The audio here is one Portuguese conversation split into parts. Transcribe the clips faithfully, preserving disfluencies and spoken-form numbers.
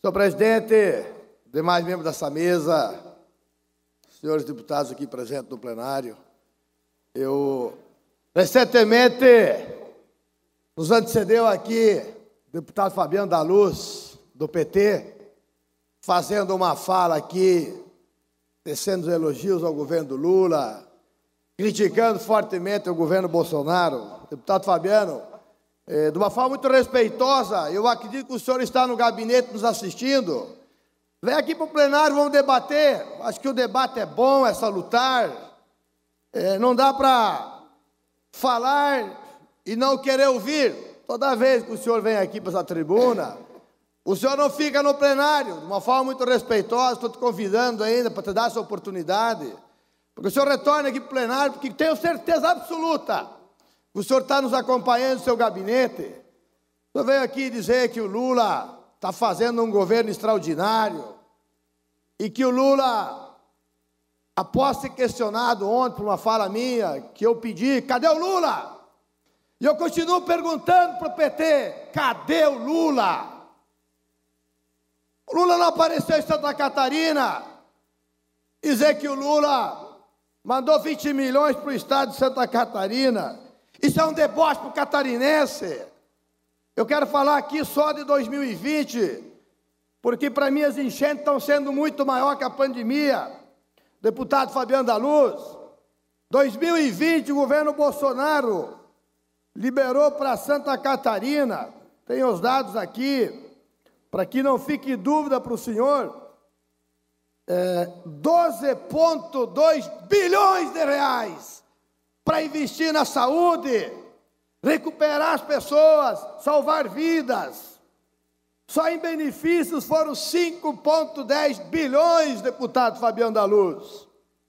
Senhor presidente, demais membros dessa mesa, senhores deputados aqui presentes no plenário, eu recentemente nos antecedeu aqui o deputado Fabiano da Luz, do P T, fazendo uma fala aqui, tecendo elogios ao governo Lula, criticando fortemente o governo Bolsonaro. Deputado Fabiano, é, de uma forma muito respeitosa, eu acredito que o senhor está no gabinete nos assistindo. Vem aqui para o plenário, vamos debater. Acho que o debate é bom, é salutar. É, não dá para falar e não querer ouvir. Toda vez que o senhor vem aqui para essa tribuna, o senhor não fica no plenário, de uma forma muito respeitosa. Estou te convidando ainda para te dar essa oportunidade, porque o senhor retorna aqui para o plenário, porque tenho certeza absoluta que o senhor está nos acompanhando no seu gabinete. O senhor veio aqui dizer que o Lula está fazendo um governo extraordinário e que o Lula, após ser questionado ontem por uma fala minha, que eu pedi, cadê o Lula? E eu continuo perguntando para o P T, cadê o Lula? O Lula não apareceu em Santa Catarina. Dizer que o Lula mandou vinte milhões para o estado de Santa Catarina. Isso é um deboche para o catarinense. Eu quero falar aqui só de dois mil e vinte, porque para mim as enchentes estão sendo muito maior que a pandemia. Deputado Fabiano da Luz, dois mil e vinte o governo Bolsonaro liberou para Santa Catarina, tem os dados aqui, para que não fique dúvida para o senhor, é, doze vírgula dois bilhões de reais para investir na saúde, recuperar as pessoas, salvar vidas. Só em benefícios foram cinco vírgula dez bilhões, deputado Fabiano da Luz.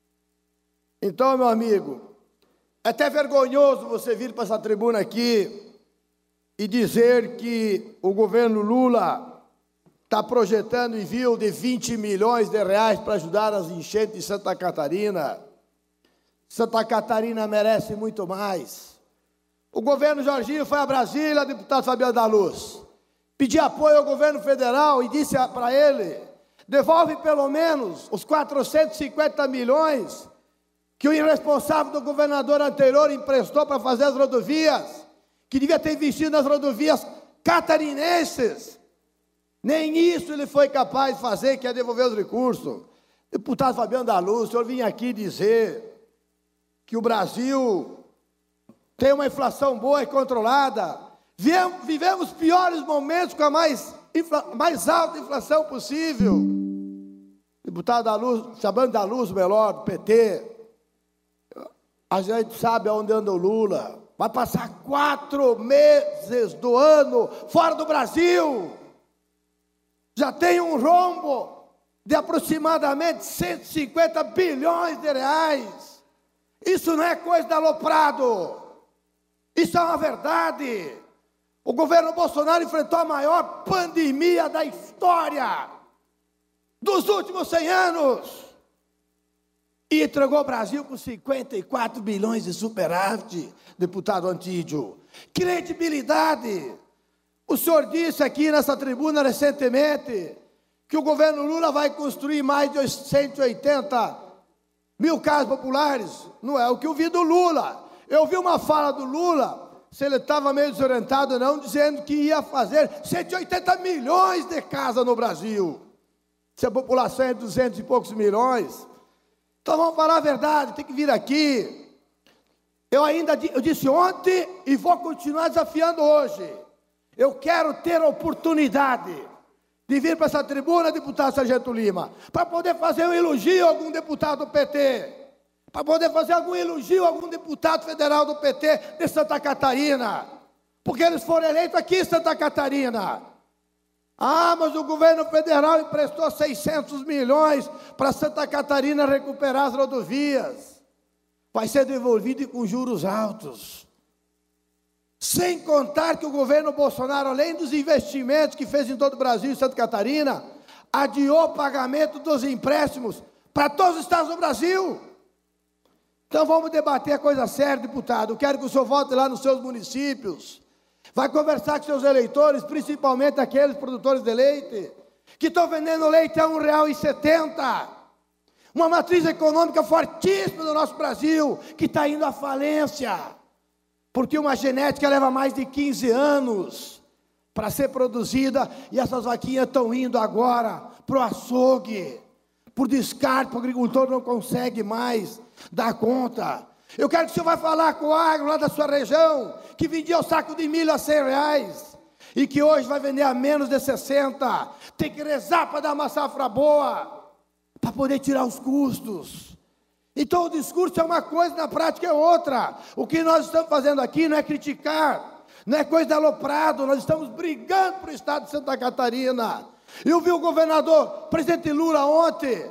Então, meu amigo, é até vergonhoso você vir para essa tribuna aqui e dizer que o governo Lula está projetando envio de vinte milhões de reais para ajudar as enchentes de Santa Catarina. Santa Catarina merece muito mais. O governo Jorginho foi a Brasília, deputado Fabiano da Luz, pediu apoio ao governo federal e disse para ele, devolve pelo menos os quatrocentos e cinquenta milhões que o irresponsável do governador anterior emprestou para fazer as rodovias, que devia ter investido nas rodovias catarinenses. Nem isso ele foi capaz de fazer, que é devolver os recursos. Deputado Fabiano da Luz, o senhor vinha aqui dizer que o Brasil tem uma inflação boa e controlada. Vivemos piores momentos com a mais, mais alta inflação possível. Deputado da Luz, Fabiano da Luz, melhor, do P T, a gente sabe aonde anda o Lula. Vai passar quatro meses do ano fora do Brasil. Já tem um rombo de aproximadamente cento e cinquenta bilhões de reais. Isso não é coisa de aloprado. Isso é uma verdade. O governo Bolsonaro enfrentou a maior pandemia da história dos últimos cem anos. E entregou o Brasil com cinquenta e quatro bilhões de superávit, deputado Antídio. Credibilidade. O senhor disse aqui nessa tribuna recentemente que o governo Lula vai construir mais de cento e oitenta mil casas populares. Não é o que eu vi do Lula. Eu vi uma fala do Lula, se ele estava meio desorientado ou não, dizendo que ia fazer cento e oitenta milhões de casas no Brasil. Se a população é duzentos e poucos milhões. Então vamos falar a verdade, tem que vir aqui. Eu ainda eu disse ontem e vou continuar desafiando hoje. Eu quero ter a oportunidade de vir para essa tribuna, deputado Sargento Lima, para poder fazer um elogio a algum deputado do P T, para poder fazer algum elogio a algum deputado federal do P T de Santa Catarina, porque eles foram eleitos aqui em Santa Catarina. Ah, mas o governo federal emprestou seiscentos milhões para Santa Catarina recuperar as rodovias. Vai ser devolvido com juros altos. Sem contar que o governo Bolsonaro, além dos investimentos que fez em todo o Brasil e Santa Catarina, adiou o pagamento dos empréstimos para todos os estados do Brasil. Então vamos debater a coisa séria, deputado. Eu quero que o senhor volte lá nos seus municípios. Vai conversar com seus eleitores, principalmente aqueles produtores de leite, que estão vendendo leite a um real e setenta. Uma matriz econômica fortíssima do nosso Brasil, que está indo à falência, porque uma genética leva mais de quinze anos para ser produzida, e essas vaquinhas estão indo agora para o açougue, por descarte, o agricultor não consegue mais dar conta. Eu quero que o senhor vá falar com o agro lá da sua região, que vendia o saco de milho a cem reais, e que hoje vai vender a menos de sessenta. Tem que rezar para dar uma safra boa, para poder tirar os custos. Então o discurso é uma coisa, na prática é outra. O que nós estamos fazendo aqui não é criticar, não é coisa de aloprado, nós estamos brigando para o estado de Santa Catarina. Eu vi o governador, presidente Lula, ontem,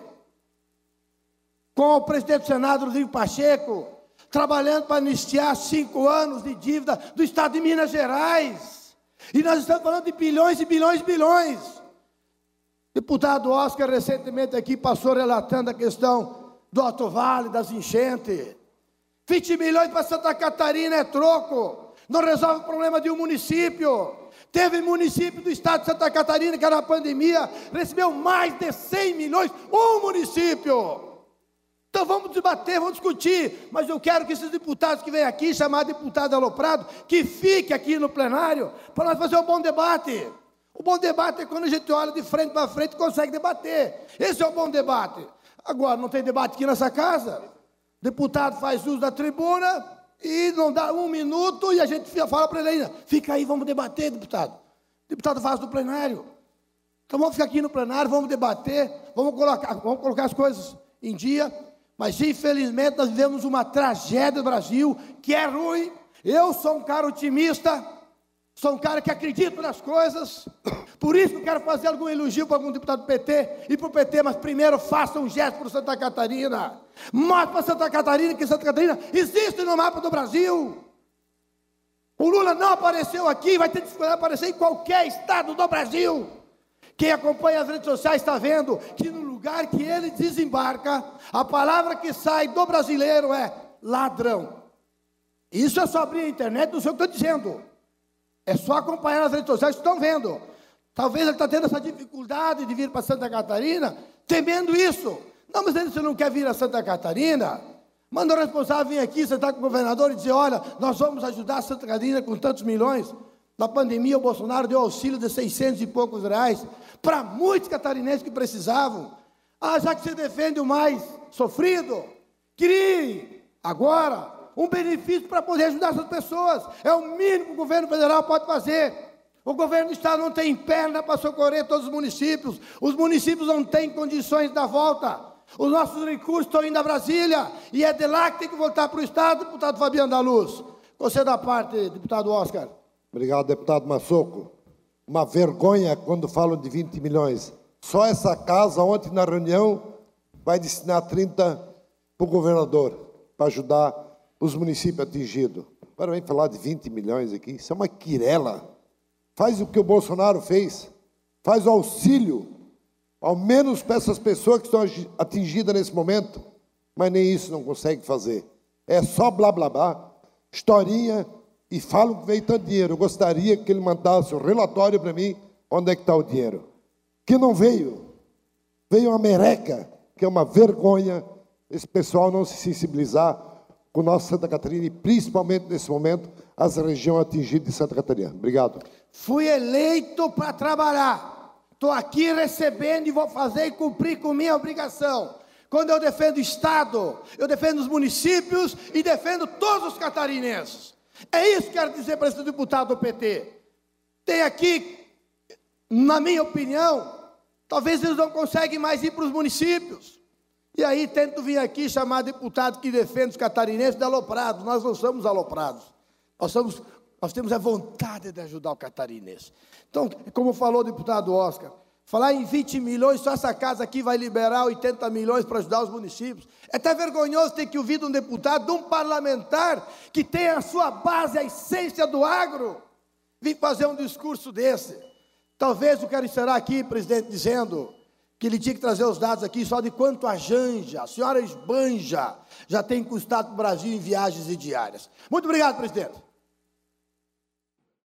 com o presidente do Senado, Rodrigo Pacheco, trabalhando para anistiar cinco anos de dívida do estado de Minas Gerais. E nós estamos falando de bilhões e bilhões e bilhões. Deputado Oscar, recentemente aqui, passou relatando a questão do Alto Vale, das enchentes. vinte milhões para Santa Catarina é troco, não resolve o problema de um município. Teve município do estado de Santa Catarina que, na pandemia, recebeu mais de cem milhões, um município. Então vamos debater, vamos discutir, mas eu quero que esses deputados que vêm aqui, chamar deputado aloprado, que fique aqui no plenário, para nós fazer um bom debate. O bom debate é quando a gente olha de frente para frente e consegue debater. Esse é o bom debate. Agora, não tem debate aqui nessa casa. O deputado faz uso da tribuna e não dá um minuto e a gente fala para ele ainda, fica aí, vamos debater, deputado. O deputado faz do plenário. Então vamos ficar aqui no plenário, vamos debater, vamos colocar, vamos colocar as coisas em dia. Mas, infelizmente, nós vivemos uma tragédia no Brasil, que é ruim. Eu sou um cara otimista, sou um cara que acredita nas coisas, por isso que eu quero fazer algum elogio para algum deputado do P T e para o P T, mas primeiro faça um gesto para Santa Catarina. Mostre para Santa Catarina que Santa Catarina existe no mapa do Brasil. O Lula não apareceu aqui, vai ter que aparecer em qualquer estado do Brasil. Quem acompanha as redes sociais está vendo que no lugar que ele desembarca, a palavra que sai do brasileiro é ladrão. Isso é só abrir a internet, não sei o que eu estou dizendo. É só acompanhar as redes sociais que estão vendo. Talvez ele está tendo essa dificuldade de vir para Santa Catarina, temendo isso. Não, mas ele você não quer vir a Santa Catarina? Manda o responsável vir aqui, sentar com o governador e dizer, olha, nós vamos ajudar a Santa Catarina com tantos milhões. Na pandemia, o Bolsonaro deu auxílio de seiscentos e poucos reais para muitos catarinenses que precisavam. Ah, já que você defende o mais sofrido, crie agora um benefício para poder ajudar essas pessoas. É o mínimo que o governo federal pode fazer. O governo do estado não tem perna para socorrer todos os municípios. Os municípios não têm condições de dar volta. Os nossos recursos estão indo a Brasília e é de lá que tem que voltar para o estado, deputado Fabiano da Luz. Você da parte, deputado Oscar. Obrigado, deputado Massoco. Uma vergonha quando falam de vinte milhões. Só essa casa, ontem na reunião, vai destinar trinta para o governador, para ajudar os municípios atingidos. Agora vem falar de vinte milhões aqui, isso é uma quirela. Faz o que o Bolsonaro fez, faz o auxílio, ao menos para essas pessoas que estão atingidas nesse momento, mas nem isso não consegue fazer. É só blá blá blá, historinha, e falam que veio tanto dinheiro. Eu gostaria que ele mandasse o relatório para mim, onde é que está o dinheiro. Que não veio. Veio uma mereca, que é uma vergonha esse pessoal não se sensibilizar com o nosso Santa Catarina, e principalmente nesse momento, as regiões atingidas de Santa Catarina. Obrigado. Fui eleito para trabalhar. Estou aqui recebendo e vou fazer e cumprir com minha obrigação. Quando eu defendo o Estado, eu defendo os municípios e defendo todos os catarinenses. É isso que quero dizer para esse deputado do P T. Tem aqui, na minha opinião, talvez eles não conseguem mais ir para os municípios. E aí tento vir aqui chamar deputado que defende os catarinenses de aloprados. Nós não somos aloprados. Nós, somos, nós temos a vontade de ajudar o catarinense. Então, como falou o deputado Oscar, falar em vinte milhões, só essa casa aqui vai liberar oitenta milhões para ajudar os municípios. É até vergonhoso ter que ouvir de um deputado, de um parlamentar, que tem a sua base, a essência do agro, vir fazer um discurso desse. Talvez eu quero encerrar aqui, presidente, dizendo que ele tinha que trazer os dados aqui só de quanto a Janja, a senhora Esbanja, já tem custado para o Brasil em viagens e diárias. Muito obrigado, presidente.